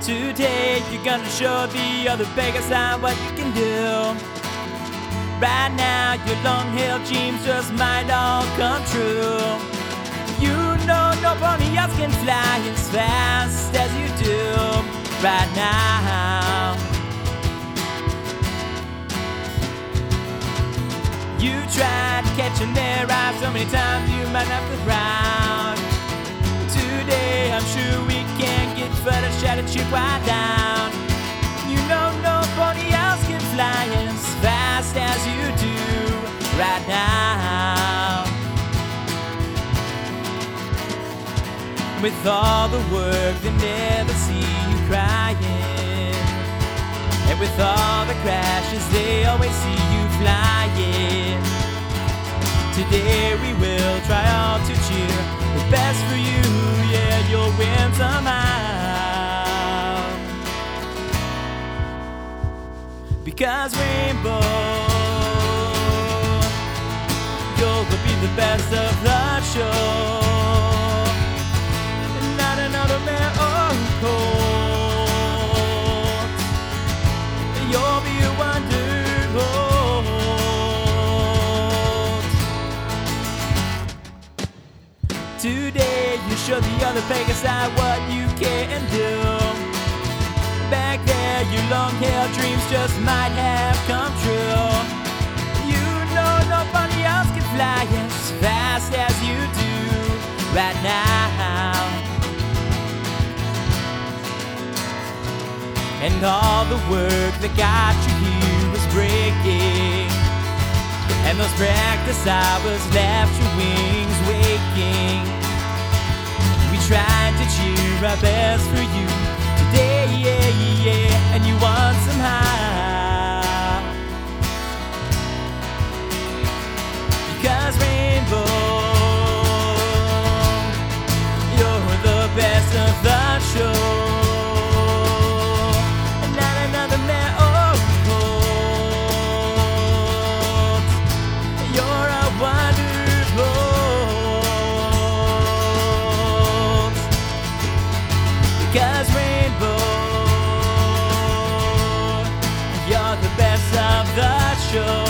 Today you're gonna show the other beggars what you can do. Right now your long-held dreams just might all come true. You know nobody else can fly as fast as you do right now. You tried catching their eyes so many times you might have to drown. Today I'm sure we can get further shot at you right down. You know nobody else can fly as fast as you do right now. With all the work they never see you crying, and with all the crashes they always see you flying. Today we will try all to cheer the best for you, yeah, you'll win somehow. Because Rainbow, you'll be the best of the show. Not another miracle. You'll be a wonderful. Today you show the other beggars what you can do. Back there your long-held dreams just might have come true. You know nobody else can fly as fast as you do right now. And all the work that got you here is breaking, and those practice hours left your wings waking. We tried to cheer our best for you today, yeah, yeah, and you won somehow. Because Rainbow, you're the best of the show. Because Rainbow, you're the best of the show.